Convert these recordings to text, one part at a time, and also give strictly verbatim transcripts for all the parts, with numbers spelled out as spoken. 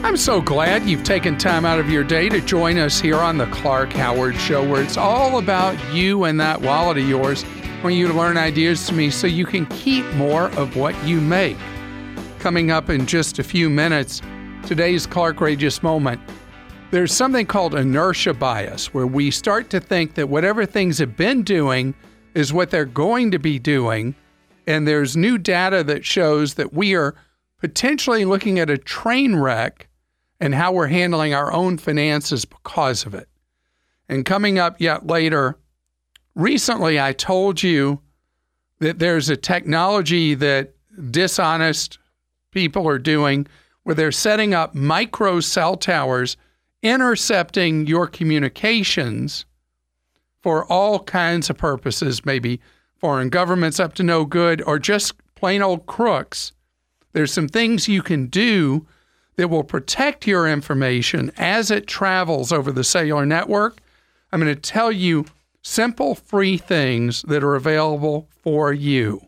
I'm so glad you've taken time out of your day to join us here on the Clark Howard Show, where it's all about you and that wallet of yours. I want you to learn ideas to me so you can keep more of what you make. Coming up in just a few minutes, today's Clarkrageous Moment. There's something called inertia bias, where we start to think that whatever things have been doing is what they're going to be doing. And there's new data that shows that we are potentially looking at a train wreck and how we're handling our own finances because of it. And coming up yet later, recently I told you that there's a technology that dishonest people are doing where they're setting up micro cell towers intercepting your communications for all kinds of purposes, maybe foreign governments up to no good or just plain old crooks. There's some things you can do that will protect your information as it travels over the cellular network. I'm going to tell you simple, free things that are available for you.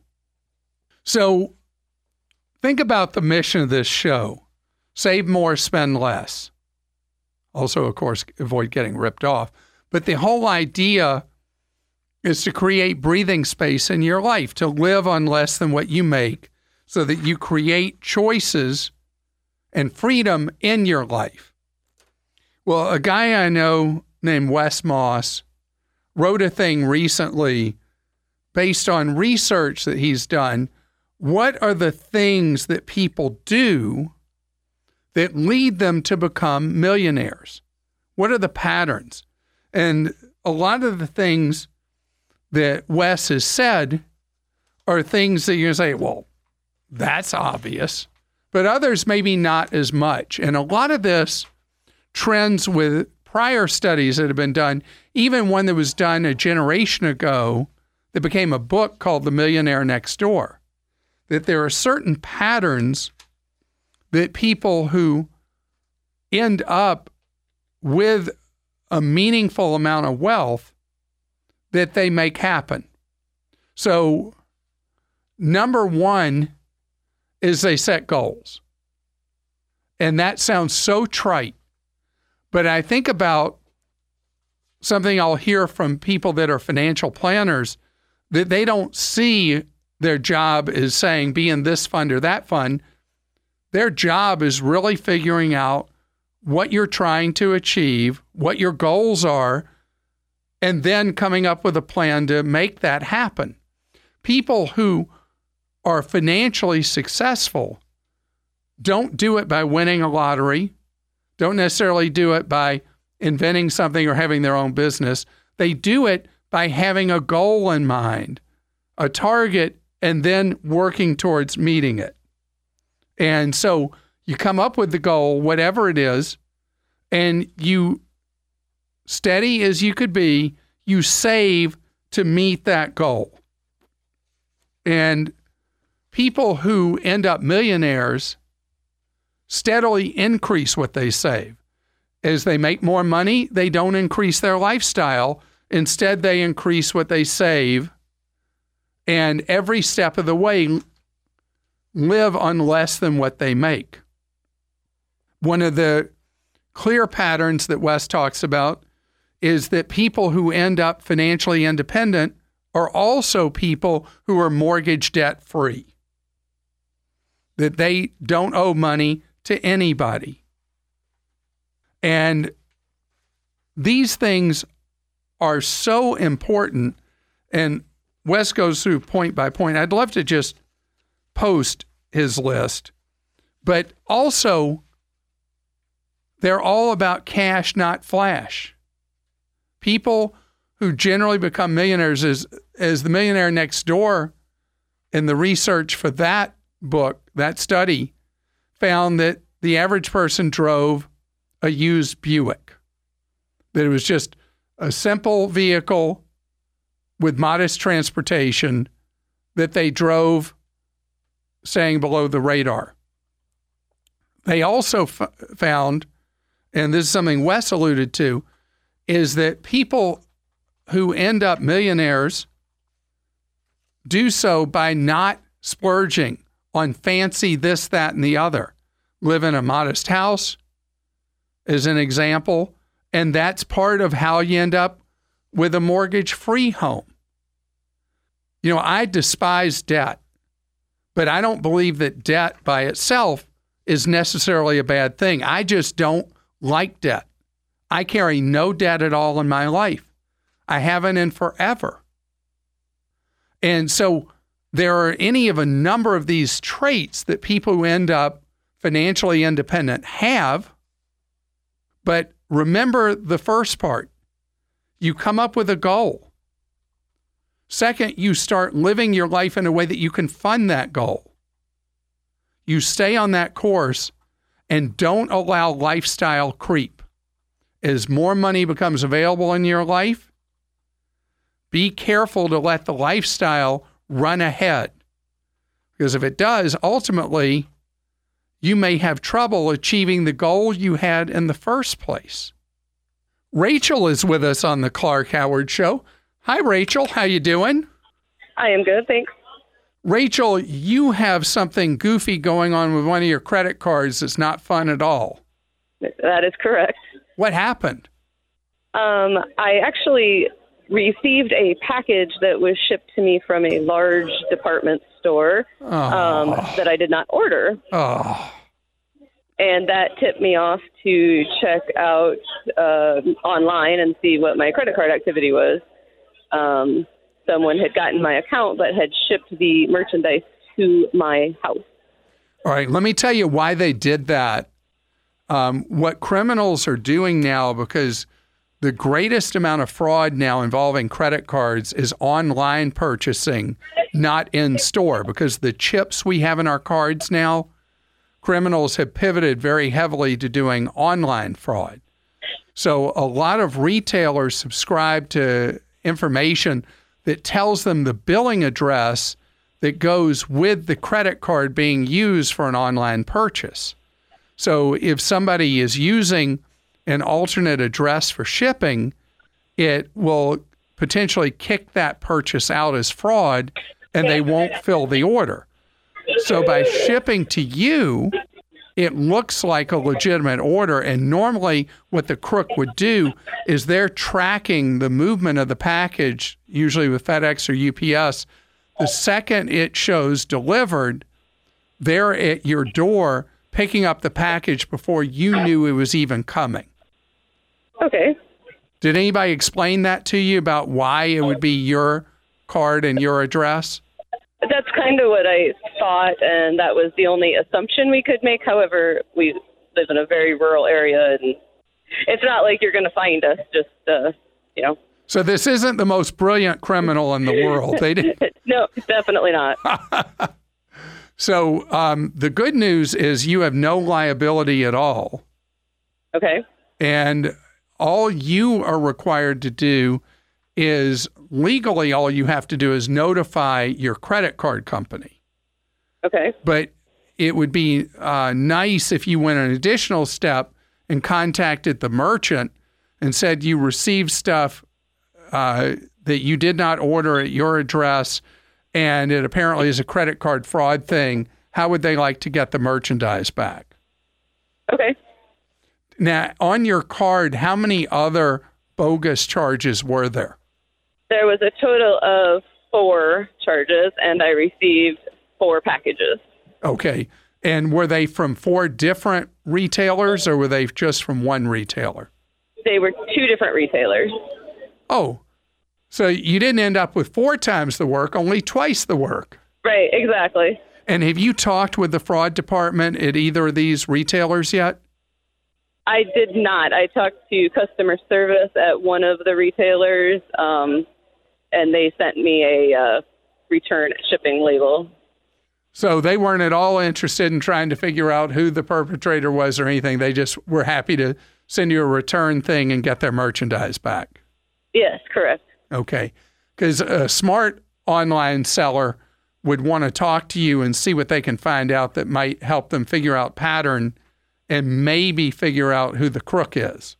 So think about the mission of this show. Save more, spend less. Also, of course, avoid getting ripped off. But the whole idea is to create breathing space in your life, to live on less than what you make so that you create choices and freedom in your life. Well, a guy I know named Wes Moss wrote a thing recently based on research that he's done. What are the things that people do that lead them to become millionaires? What are the patterns? And a lot of the things that Wes has said are things that you say, well, that's obvious. But others maybe not as much. And a lot of this trends with prior studies that have been done, even one that was done a generation ago that became a book called The Millionaire Next Door, that there are certain patterns that people who end up with a meaningful amount of wealth that they make happen. So number one is they set goals. And that sounds so trite, but I think about something I'll hear from people that are financial planners, that they don't see their job as saying, be in this fund or that fund. Their job is really figuring out what you're trying to achieve, what your goals are, and then coming up with a plan to make that happen. People who are financially successful don't do it by winning a lottery, don't necessarily do it by inventing something or having their own business. They do it by having a goal in mind, a target, and then working towards meeting it. And so you come up with the goal, whatever it is, and you, steady as you could be, you save to meet that goal. And people who end up millionaires steadily increase what they save. As they make more money, they don't increase their lifestyle. Instead, they increase what they save. And every step of the way, live on less than what they make. One of the clear patterns that Wes talks about is that people who end up financially independent are also people who are mortgage debt free. That they don't owe money to anybody. And these things are so important. And Wes goes through point by point. I'd love to just post his list, but also they're all about cash, not flash. People who generally become millionaires, as, as the Millionaire Next Door in the research for that book, that study, found that the average person drove a used Buick. That it was just a simple vehicle with modest transportation that they drove staying below the radar. They also f- found, and this is something Wes alluded to, is that people who end up millionaires do so by not splurging on fancy this, that, and the other. Live in a modest house, as an example, and that's part of how you end up with a mortgage-free home. You know, I despise debt, but I don't believe that debt by itself is necessarily a bad thing. I just don't like debt. I carry no debt at all in my life. I haven't in forever. And so there are any of a number of these traits that people who end up financially independent have. But remember the first part. You come up with a goal. Second, you start living your life in a way that you can fund that goal. You stay on that course and don't allow lifestyle creep. As more money becomes available in your life, be careful to let the lifestyle run ahead. Because if it does, ultimately, you may have trouble achieving the goal you had in the first place. Rachel is with us on the Clark Howard Show. Hi, Rachel. How you doing? I am good, thanks. Rachel, you have something goofy going on with one of your credit cards that's not fun at all. That is correct. What happened? Um, I actually received a package that was shipped to me from a large department store oh. um, that I did not order. Oh. And that tipped me off to check out uh, online and see what my credit card activity was. Um, someone had gotten my account but had shipped the merchandise to my house. All right, let me tell you why they did that. Um, what criminals are doing now, because the greatest amount of fraud now involving credit cards is online purchasing, not in store, because the chips we have in our cards now, criminals have pivoted very heavily to doing online fraud. So a lot of retailers subscribe to information that tells them the billing address that goes with the credit card being used for an online purchase. So if somebody is using an alternate address for shipping, it will potentially kick that purchase out as fraud and they won't fill the order. So by shipping to you, it looks like a legitimate order. And normally what the crook would do is they're tracking the movement of the package, usually with FedEx or U P S. The second it shows delivered, they're at your door picking up the package before you knew it was even coming. Okay. Did anybody explain that to you about why it would be your card and your address? That's kind of what I thought, and that was the only assumption we could make. However, we live in a very rural area, and it's not like you're going to find us just, uh, you know. So this isn't the most brilliant criminal in the world. They didn't. No, definitely not. So um, the good news is you have no liability at all. Okay. And all you are required to do is legally all you have to do is notify your credit card company. Okay. But it would be uh, nice if you went an additional step and contacted the merchant and said you received stuff uh, that you did not order at your address and it apparently is a credit card fraud thing. How would they like to get the merchandise back? Okay. Now, on your card, how many other bogus charges were there? There was a total of four charges, and I received four packages. Okay. And were they from four different retailers, or were they just from one retailer? They were two different retailers. Oh, so you didn't end up with four times the work, only twice the work. Right, exactly. And have you talked with the fraud department at either of these retailers yet? I did not. I talked to customer service at one of the retailers, um, and they sent me a uh, return shipping label. So they weren't at all interested in trying to figure out who the perpetrator was or anything. They just were happy to send you a return thing and get their merchandise back. Yes, correct. Okay. Because a smart online seller would want to talk to you and see what they can find out that might help them figure out pattern and maybe figure out who the crook is.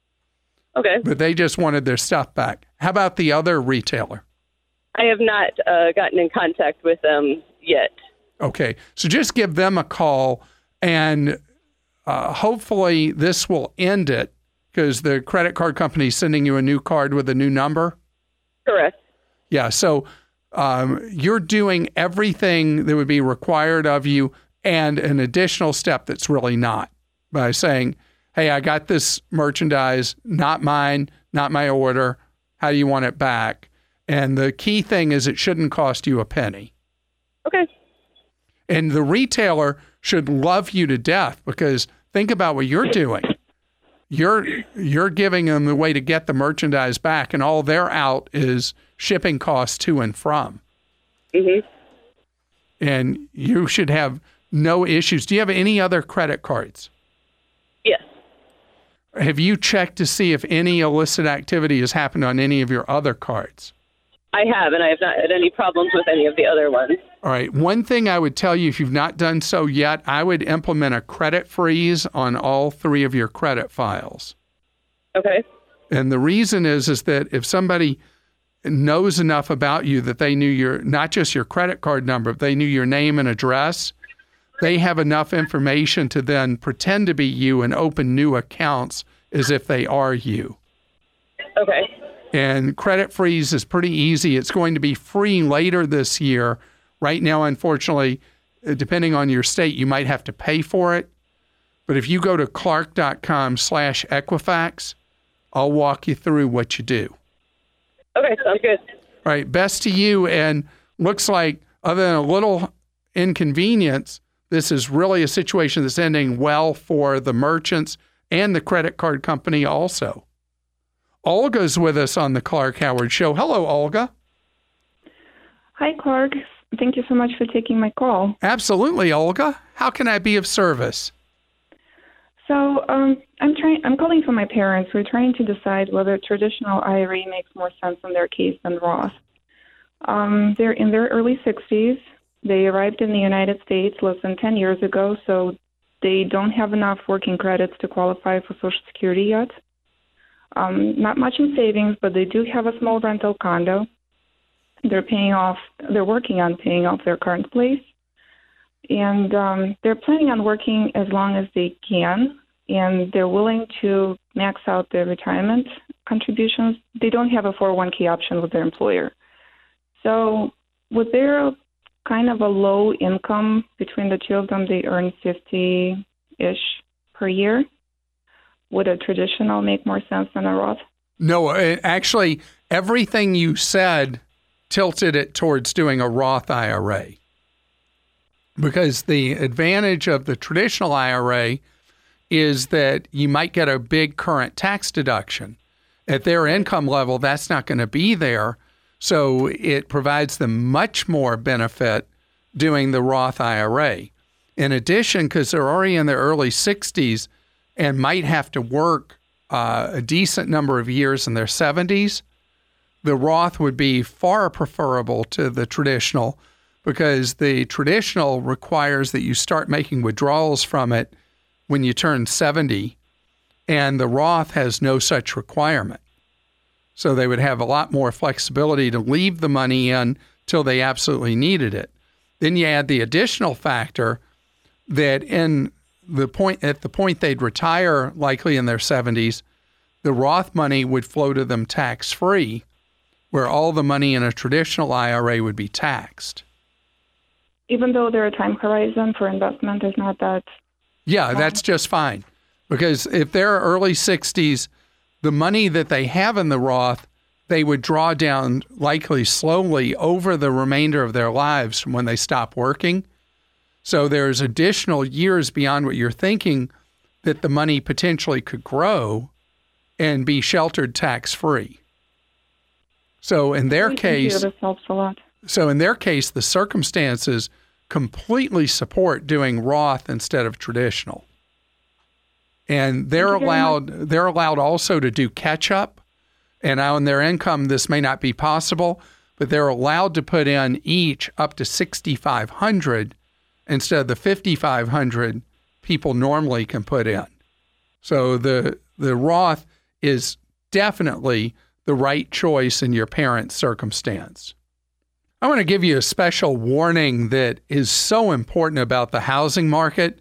Okay. But they just wanted their stuff back. How about the other retailer? I have not uh, gotten in contact with them yet. Okay. So just give them a call and uh, hopefully this will end it because the credit card company is sending you a new card with a new number. Correct. Yeah. So um, you're doing everything that would be required of you and an additional step that's really not by saying, hey, I got this merchandise, not mine, not my order. How do you want it back? And the key thing is it shouldn't cost you a penny. Okay. And the retailer should love you to death because think about what you're doing. You're you're giving them the way to get the merchandise back, and all they're out is shipping costs to and from. Mm-hmm. And you should have no issues. Do you have any other credit cards? Yes. Have you checked to see if any illicit activity has happened on any of your other cards? I have, and I have not had any problems with any of the other ones. All right. One thing I would tell you, if you've not done so yet, I would implement a credit freeze on all three of your credit files. Okay. And the reason is, is that if somebody knows enough about you that they knew your, not just your credit card number, but they knew your name and address, they have enough information to then pretend to be you and open new accounts as if they are you. Okay. And credit freeze is pretty easy. It's going to be free later this year. Right now, unfortunately, depending on your state, you might have to pay for it. But if you go to clark.com slash Equifax, I'll walk you through what you do. Okay, sounds good. All right, best to you. And looks like, other than a little inconvenience, this is really a situation that's ending well for the merchants and the credit card company also. Olga's with us on the Clark Howard Show. Hello, Olga. Hi, Clark. Thank you so much for taking my call. Absolutely, Olga. How can I be of service? So um, I'm trying. I'm calling for my parents. We're trying to decide whether traditional I R A makes more sense in their case than Roth. Um, they're in their early sixties. They arrived in the United States less than ten years ago, so they don't have enough working credits to qualify for Social Security yet. Um, not much in savings, but they do have a small rental condo. They're paying off. They're working on paying off their current place, and um, they're planning on working as long as they can. And they're willing to max out their retirement contributions. They don't have a four oh one k option with their employer. So, with their kind of a low income between the two of them, they earn fifty-ish per year. Would a traditional make more sense than a Roth? No, actually, everything you said tilted it towards doing a Roth I R A. Because the advantage of the traditional I R A is that you might get a big current tax deduction. At their income level, that's not going to be there. So it provides them much more benefit doing the Roth I R A. In addition, because they're already in their early sixties, and might have to work uh, a decent number of years in their seventies, the Roth would be far preferable to the traditional because the traditional requires that you start making withdrawals from it when you turn seventy, and the Roth has no such requirement. So they would have a lot more flexibility to leave the money in till they absolutely needed it. Then you add the additional factor that in the point at the point they'd retire, likely in their seventies, the Roth money would flow to them tax-free, where all the money in a traditional I R A would be taxed. Even though their time horizon for investment is not that... Yeah, that's just fine. Because if they're early sixties, the money that they have in the Roth, they would draw down likely slowly over the remainder of their lives from when they stop working. So there's additional years beyond what you're thinking that the money potentially could grow and be sheltered tax-free. So in their case, this helps a lot. So in their case, the circumstances completely support doing Roth instead of traditional. And they're allowed they're allowed also to do catch-up. And on their income, this may not be possible, but they're allowed to put in each up to sixty-five hundred dollars instead of the fifty-five hundred dollars people normally can put in. So the the Roth is definitely the right choice in your parents' circumstance. I want to give you a special warning that is so important about the housing market.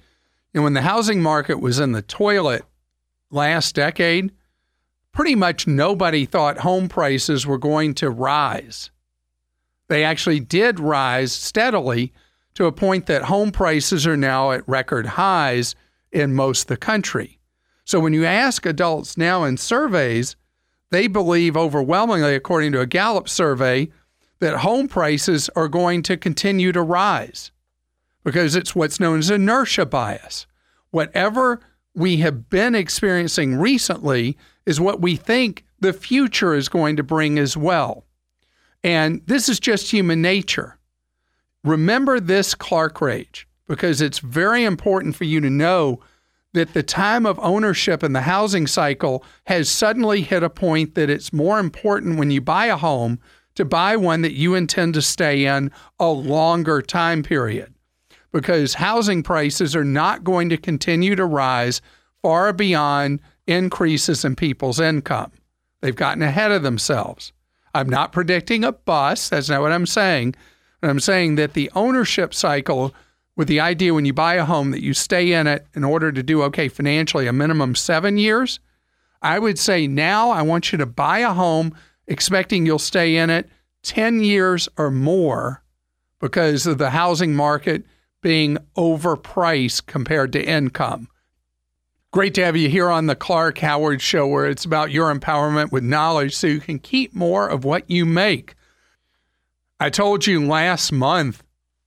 And when the housing market was in the toilet last decade, pretty much nobody thought home prices were going to rise. They actually did rise steadily to a point that home prices are now at record highs in most of the country. So when you ask adults now in surveys, they believe overwhelmingly, according to a Gallup survey, that home prices are going to continue to rise because it's what's known as inertia bias. Whatever we have been experiencing recently is what we think the future is going to bring as well. And this is just human nature. Remember this Clark rage, because it's very important for you to know that the time of ownership in the housing cycle has suddenly hit a point that it's more important when you buy a home to buy one that you intend to stay in a longer time period, because housing prices are not going to continue to rise far beyond increases in people's income. They've gotten ahead of themselves. I'm not predicting a bust. That's not what I'm saying. I'm saying that the ownership cycle, with the idea when you buy a home that you stay in it in order to do okay financially, a minimum seven years, I would say now I want you to buy a home expecting you'll stay in it ten years or more because of the housing market being overpriced compared to income. Great to have you here on the Clark Howard Show, where it's about your empowerment with knowledge so you can keep more of what you make. I told you last month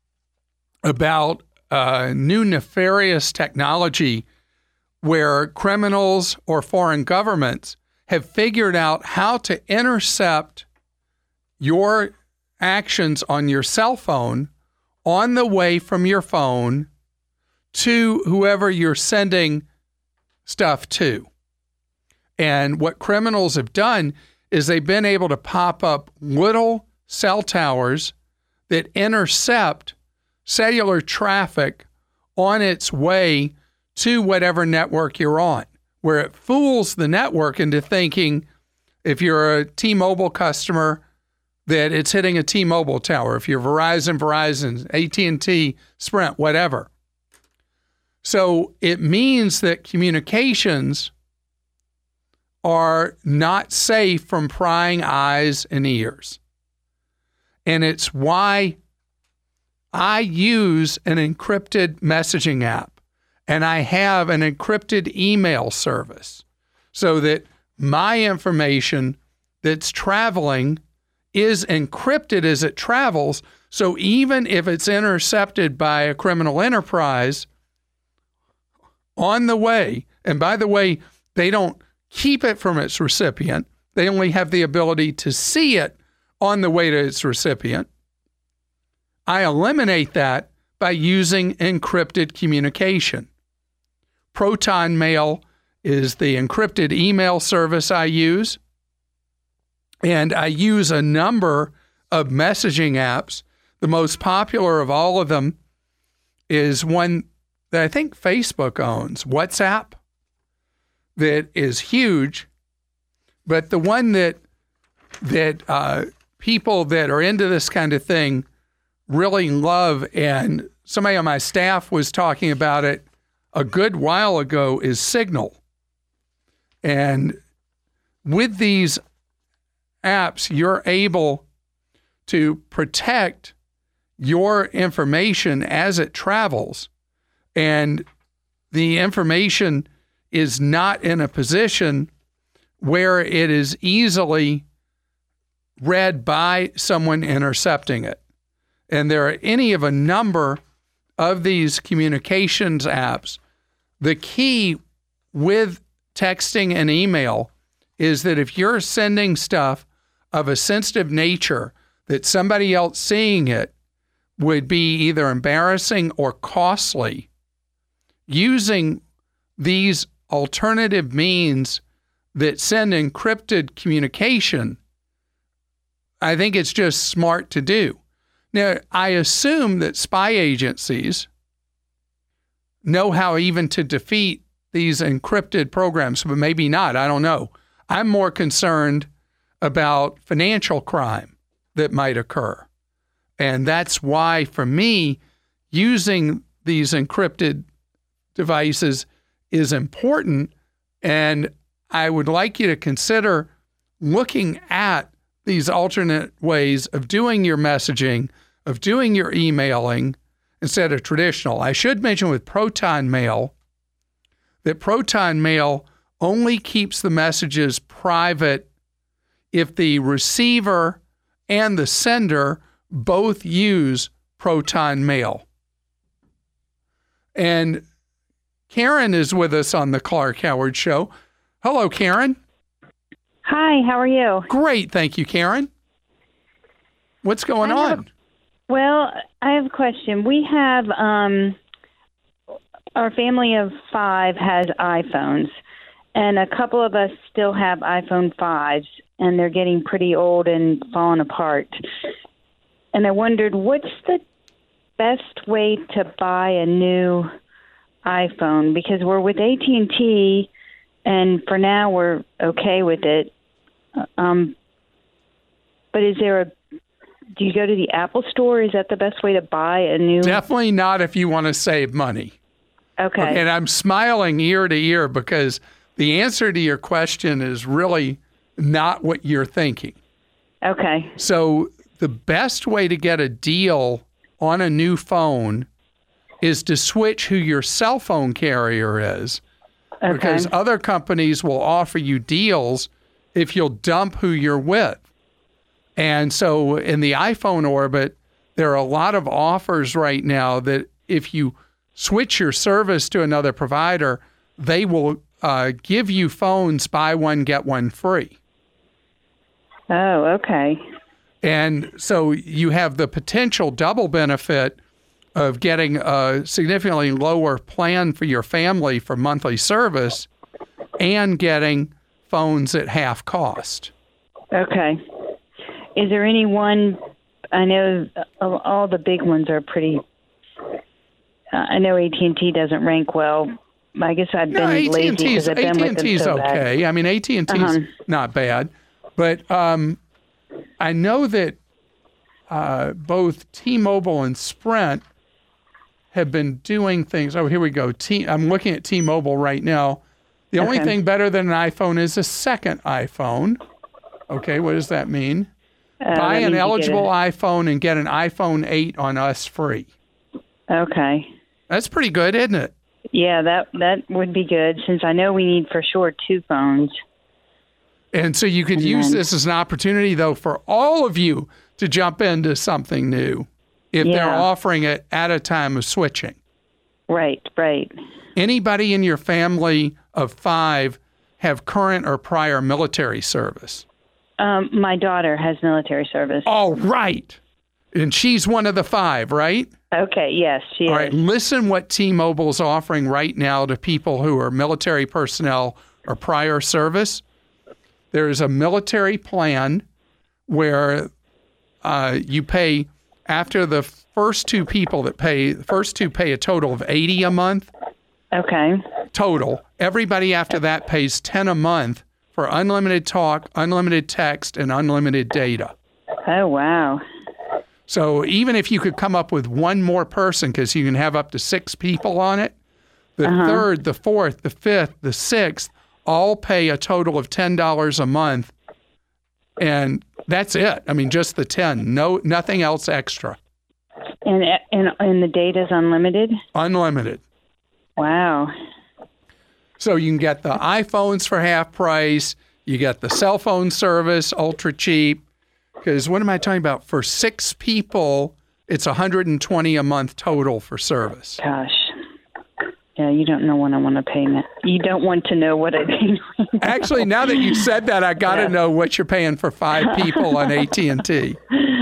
about uh, new nefarious technology where criminals or foreign governments have figured out how to intercept your actions on your cell phone on the way from your phone to whoever you're sending stuff to. And what criminals have done is they've been able to pop up little cell towers that intercept cellular traffic on its way to whatever network you're on, where it fools the network into thinking, if you're a T-Mobile customer, that it's hitting a T-Mobile tower. If you're Verizon, Verizon, A T and T, Sprint, whatever. So it means that communications are not safe from prying eyes and ears. And it's why I use an encrypted messaging app, and I have an encrypted email service so that my information that's traveling is encrypted as it travels. So even if it's intercepted by a criminal enterprise on the way, and by the way, they don't keep it from its recipient, they only have the ability to see it on the way to its recipient, I eliminate that by using encrypted communication. Proton Mail is the encrypted email service I use, and I use a number of messaging apps. The most popular of all of them is one that I think Facebook owns, WhatsApp, that is huge, but the one that that uh, people that are into this kind of thing really love, and somebody on my staff was talking about it a good while ago, is Signal. And with these apps, you're able to protect your information as it travels, and the information is not in a position where it is easily read by someone intercepting it. And there are any of a number of these communications apps. The key with texting and email is that if you're sending stuff of a sensitive nature, that somebody else seeing it would be either embarrassing or costly, using these alternative means that send encrypted communication, I think it's just smart to do. Now, I assume that spy agencies know how even to defeat these encrypted programs, but maybe not. I don't know. I'm more concerned about financial crime that might occur. And that's why, for me, using these encrypted devices is important. And I would like you to consider looking at these alternate ways of doing your messaging, of doing your emailing instead of traditional. I should mention with Proton Mail that Proton Mail only keeps the messages private if the receiver and the sender both use Proton Mail. And Karen is with us on the Clark Howard Show. Hello, Karen. Hi, how are you? Great, thank you, Karen. What's going I have on? A, well, I have a question. We have, um, our family of five has iPhones, and a couple of us still have iPhone fives, and they're getting pretty old and falling apart. And I wondered, what's the best way to buy a new iPhone? Because we're with A T and T, and for now we're okay with it. Um, but is there a, do you go to the Apple store? Is that the best way to buy a new? Definitely not if you want to save money. Okay. okay. And I'm smiling ear to ear because the answer to your question is really not what you're thinking. Okay. So the best way to get a deal on a new phone is to switch who your cell phone carrier is. Okay. Because other companies will offer you deals if you'll dump who you're with. And so in the iPhone orbit, there are a lot of offers right now that if you switch your service to another provider, they will uh, give you phones, buy one, get one free. Oh, okay. And so you have the potential double benefit of getting a significantly lower plan for your family for monthly service and getting phones at half cost. Okay. Is there any one, I know all the big ones are pretty, uh, I know A T and T doesn't rank well. I guess I've been no, lazy because I've been with them so bad. okay. I mean, A T and T's uh-huh. not bad. But um, I know that uh, both T-Mobile and Sprint have been doing things. Oh, here we go. T, I'm looking at T-Mobile right now. The only Okay. thing better than an iPhone is a second iPhone. Okay, what does that mean? Uh, Buy that an means you eligible get iPhone and get an iPhone eight on us free. a- Okay. That's pretty good, isn't it? Yeah, that that would be good since I know we need for sure two phones. And so you could And use then- this as an opportunity, though, for all of you to jump into something new if they're Yeah. offering it at a time of switching. Right, right. Anybody in your family of five have current or prior military service? Um, my daughter has military service. All right. And she's one of the five, right? Okay, yes, she All is. right. Listen what T-Mobile's offering right now to people who are military personnel or prior service. There is a military plan where uh, you pay, after the first two people that pay, the first two pay a total of eighty a month. Okay. Total. Everybody after that pays ten a month for unlimited talk, unlimited text, and unlimited data. Oh, wow. So even if you could come up with one more person, because you can have up to six people on it, the Uh-huh. third, the fourth, the fifth, the sixth, all pay a total of ten dollars a month. And that's it. I mean, just the ten. No, nothing else extra. And and and the data's unlimited? Unlimited. Wow. So you can get the iPhones for half price. You get the cell phone service, ultra cheap. Because what am I talking about? For six people, it's one hundred twenty a month total for service. Gosh. Yeah, you don't know what I want to pay now. You don't want to know what I pay now. Actually, now that you said that, I got to Yeah. know what you're paying for five people on A T and T.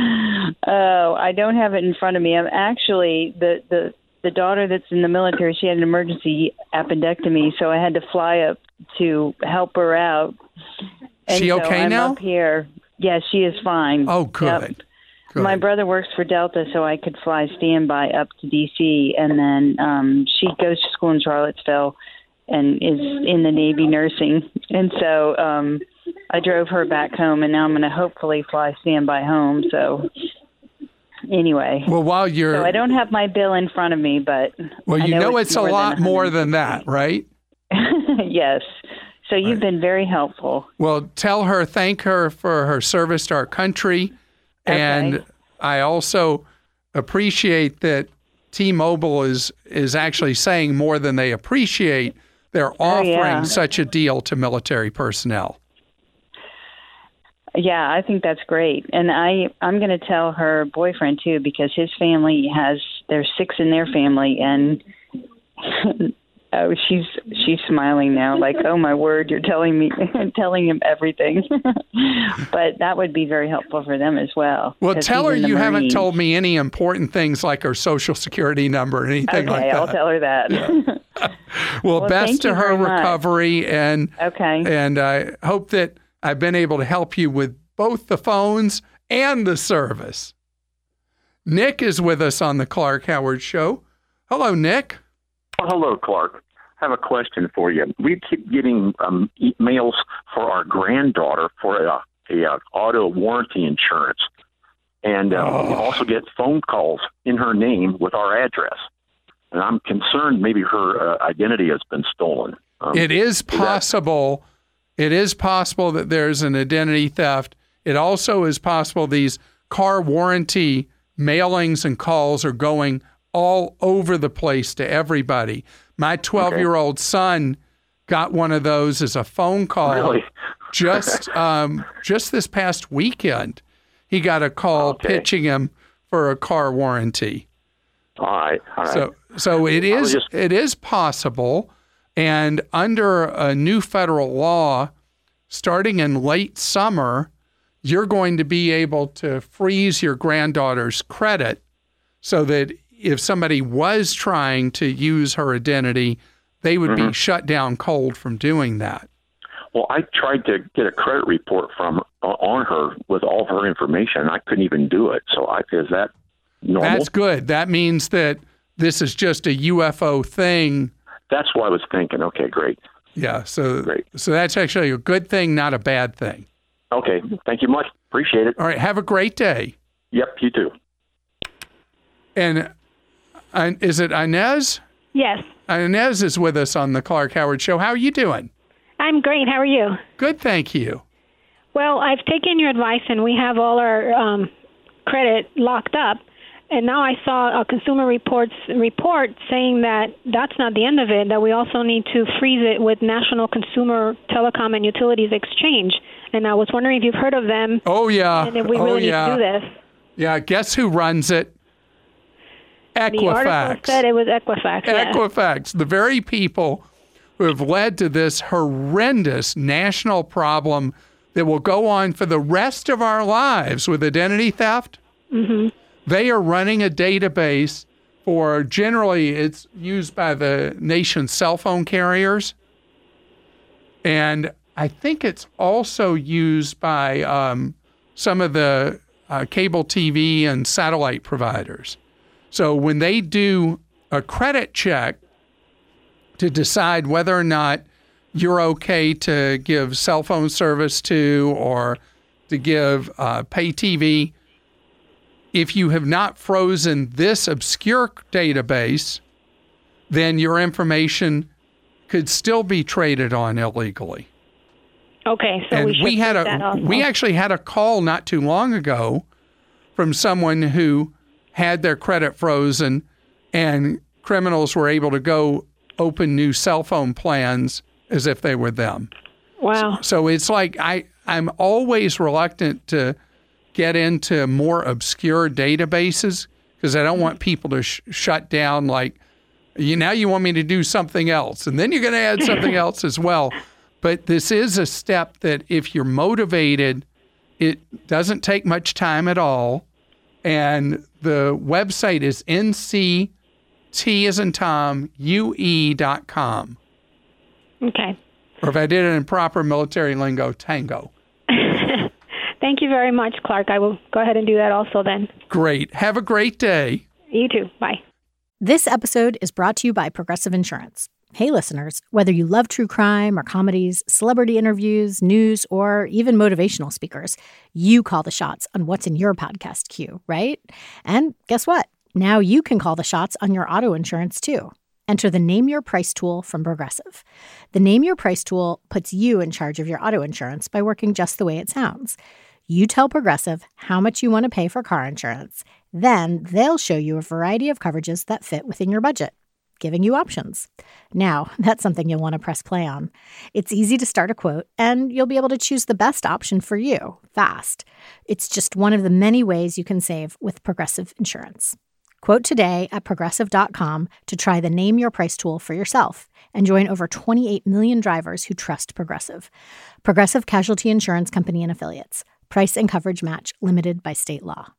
Oh, I don't have it in front of me. I'm actually the the the daughter that's in the military. She had an emergency appendectomy, so I had to fly up to help her out. And She so okay I'm now? Up here. Yeah, she is fine. Oh, good. Yep. Good. My brother works for Delta, so I could fly standby up to D C, and then um, she goes to school in Charlottesville and is in the Navy nursing. And so um, I drove her back home, and now I'm going to hopefully fly standby home. So anyway. Well, while you're... So I don't have my bill in front of me, but... Well, you I know, know it's, it's a more lot than more than that, right? Yes. So you've been very helpful. Well, tell her, thank her for her service to our country. Okay. And I also appreciate that T-Mobile is, is actually saying more than they appreciate. They're offering oh, yeah. such a deal to military personnel. Yeah, I think that's great. And I, I'm going to tell her boyfriend, too, because his family has, there's six in their family, and oh, she's she's smiling now, like, oh, my word, you're telling me, telling him everything. But that would be very helpful for them as well. Well, tell her you Marines. haven't told me any important things like her social security number or anything okay, like that. I'll tell her that. Yeah. well, well, best to her recovery, much. and okay. and I hope that I've been able to help you with both the phones and the service. Nick is with us on the Clark Howard Show. Hello, Nick. Hello, Clark. I have a question for you. We keep getting um, emails for our granddaughter for a, a, a auto warranty insurance, and uh, oh. we also get phone calls in her name with our address. And I'm concerned maybe her uh, identity has been stolen. Um, it is possible. Is that- it is possible that there's an identity theft. It also is possible these car warranty mailings and calls are going all over the place to everybody. My twelve-year-old okay. son got one of those as a phone call. Really? just um, just this past weekend. He got a call okay. pitching him for a car warranty. All right. All right. So so it is just... it is possible, and under a new federal law, starting in late summer, you're going to be able to freeze your granddaughter's credit so that if somebody was trying to use her identity, they would mm-hmm. be shut down cold from doing that. Well, I tried to get a credit report from uh, on her with all of her information, and I couldn't even do it. So I, is that normal? That's good. That means that this is just a U F O thing. That's what I was thinking. Okay, great. Yeah, so great. So that's actually a good thing, not a bad thing. Okay, thank you much. Appreciate it. All right, have a great day. Yep, you too. And uh, is it Inez? Yes. Inez is with us on the Clark Howard Show. How are you doing? I'm great. How are you? Good, thank you. Well, I've taken your advice, and we have all our um, credit locked up. And now I saw a Consumer Reports report saying that that's not the end of it, that we also need to freeze it with National Consumer Telecom and Utilities Exchange. And I was wondering if you've heard of them. Oh, yeah. And if we oh, really yeah. need to do this. Yeah, guess who runs it? Equifax. The article said it was Equifax. Equifax, yeah. The very people who have led to this horrendous national problem that will go on for the rest of our lives with identity theft. Mm-hmm. They are running a database for, generally, it's used by the nation's cell phone carriers. And I think it's also used by um, some of the uh, cable T V and satellite providers. So when they do a credit check to decide whether or not you're okay to give cell phone service to or to give uh, pay T V, if you have not frozen this obscure database, then your information could still be traded on illegally. Okay, so and we should we had a that also. we actually had a call not too long ago from someone who had their credit frozen, and criminals were able to go open new cell phone plans as if they were them. Wow. So, so it's like I I'm always reluctant to get into more obscure databases because I don't want people to sh- shut down like, you now you want me to do something else, and then you're going to add something else as well. But this is a step that if you're motivated, it doesn't take much time at all. And the website is N C T as in Tom, U E dot com. Okay. Or if I did it in proper military lingo, Tango. Thank you very much, Clark. I will go ahead and do that also then. Great. Have a great day. You too. Bye. This episode is brought to you by Progressive Insurance. Hey, listeners, whether you love true crime or comedies, celebrity interviews, news, or even motivational speakers, you call the shots on what's in your podcast queue, right? And guess what? Now you can call the shots on your auto insurance, too. Enter the Name Your Price tool from Progressive. The Name Your Price tool puts you in charge of your auto insurance by working just the way it sounds. You tell Progressive how much you want to pay for car insurance. Then they'll show you a variety of coverages that fit within your budget, giving you options. Now, that's something you'll want to press play on. It's easy to start a quote, and you'll be able to choose the best option for you, fast. It's just one of the many ways you can save with Progressive Insurance. Quote today at Progressive dot com to try the Name Your Price tool for yourself and join over twenty-eight million drivers who trust Progressive. Progressive Casualty Insurance Company and Affiliates. Price and coverage match limited by state law.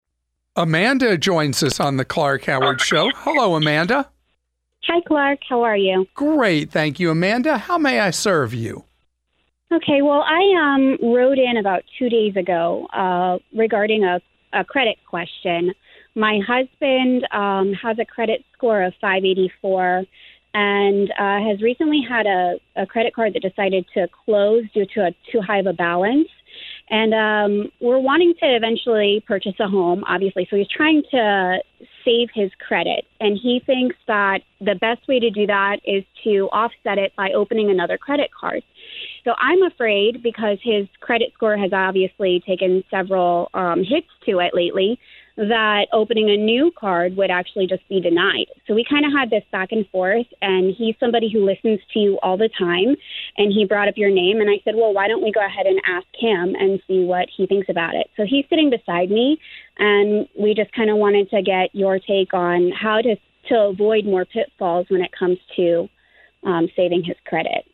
Amanda joins us on the Clark Howard Show. Hello, Amanda. Hi, Clark. How are you? Great. Thank you, Amanda. How may I serve you? Okay. Well, I um, wrote in about two days ago uh, regarding a, a credit question. My husband um, has a credit score of five eighty-four and uh, has recently had a, a credit card that decided to close due to a too high of a balance. And um, we're wanting to eventually purchase a home, obviously. So he's trying to save his credit. And he thinks that the best way to do that is to offset it by opening another credit card. So I'm afraid, because his credit score has obviously taken several um, hits to it lately, that opening a new card would actually just be denied. So we kind of had this back and forth, and he's somebody who listens to you all the time, and he brought up your name, and I said, well, why don't we go ahead and ask him and see what he thinks about it? So he's sitting beside me, and we just kind of wanted to get your take on how to, to avoid more pitfalls when it comes to um, saving his credit.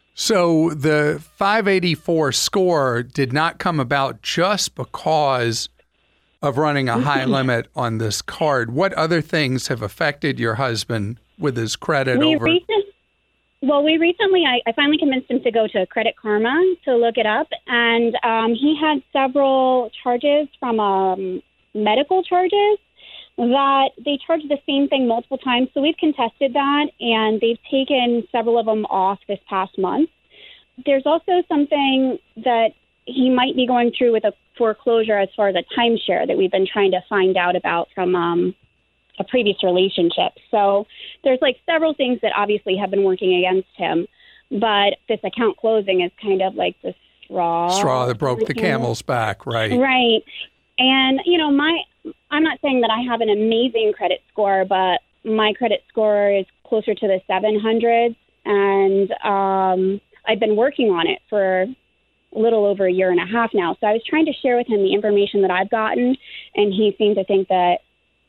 So the five eighty-four score did not come about just because of running a high limit on this card. What other things have affected your husband with his credit we over? Recent, well, we recently, I, I finally convinced him to go to Credit Karma to look it up. And um, he had several charges from um, medical charges that they charged the same thing multiple times. So we've contested that, and they've taken several of them off this past month. There's also something that he might be going through with a foreclosure as far as a timeshare that we've been trying to find out about from um, a previous relationship. So there's like several things that obviously have been working against him, but this account closing is kind of like the straw. Straw that broke the camel's back, right? Right. And, you know, my, I'm not saying that I have an amazing credit score, but my credit score is closer to the seven hundreds, and um, I've been working on it for a little over a year and a half now. So I was trying to share with him the information that I've gotten, and he seemed to think that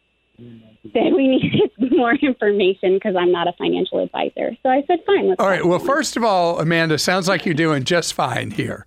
that we needed more information because I'm not a financial advisor. So I said, fine. Let's all right. Well, first of all, Amanda, sounds like you're doing just fine here.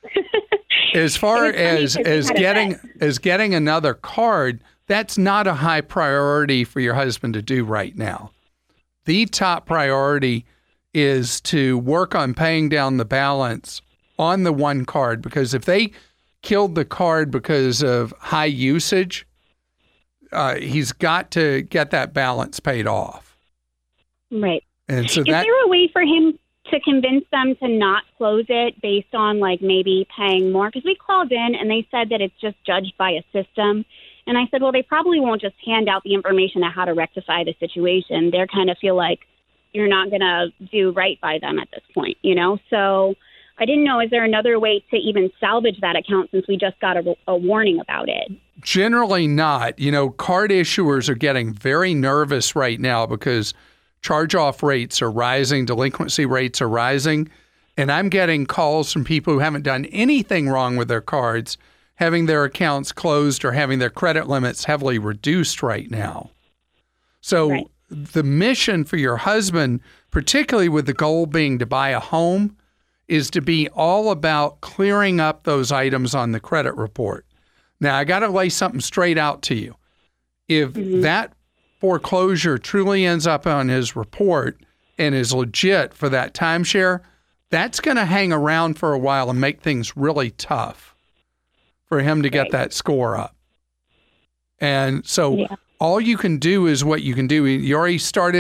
As far as as getting as getting another card, that's not a high priority for your husband to do right now. The top priority is to work on paying down the balance on the one card, because if they killed the card because of high usage, uh, he's got to get that balance paid off. Right. And so is that, there a way for him to convince them to not close it based on like maybe paying more? Because we called in and they said that it's just judged by a system. And I said, well, they probably won't just hand out the information on how to rectify the situation. They're kind of feel like you're not going to do right by them at this point, you know? So I didn't know, is there another way to even salvage that account since we just got a, a warning about it? Generally not. You know, card issuers are getting very nervous right now because charge-off rates are rising, delinquency rates are rising, and I'm getting calls from people who haven't done anything wrong with their cards, having their accounts closed or having their credit limits heavily reduced right now. So right. The mission for your husband, particularly with the goal being to buy a home, is to be all about clearing up those items on the credit report. Now, I got to lay something straight out to you. If mm-hmm. that foreclosure truly ends up on his report and is legit for that timeshare, that's going to hang around for a while and make things really tough for him to get right. that score up. And so yeah. all you can do is what you can do. You already started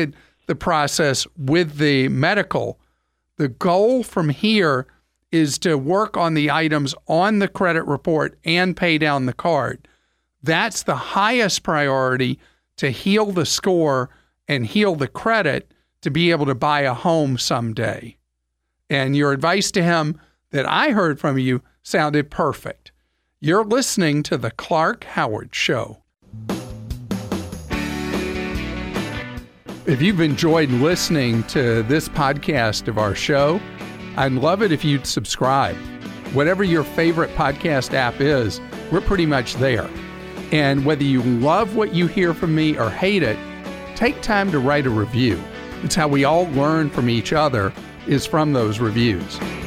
the process with the medical. The goal from here is to work on the items on the credit report and pay down the card. That's the highest priority to heal the score and heal the credit to be able to buy a home someday. And your advice to him that I heard from you sounded perfect. You're listening to The Clark Howard Show. If you've enjoyed listening to this podcast of our show, I'd love it if you'd subscribe. Whatever your favorite podcast app is, we're pretty much there. And whether you love what you hear from me or hate it, take time to write a review. It's how we all learn from each other, is from those reviews.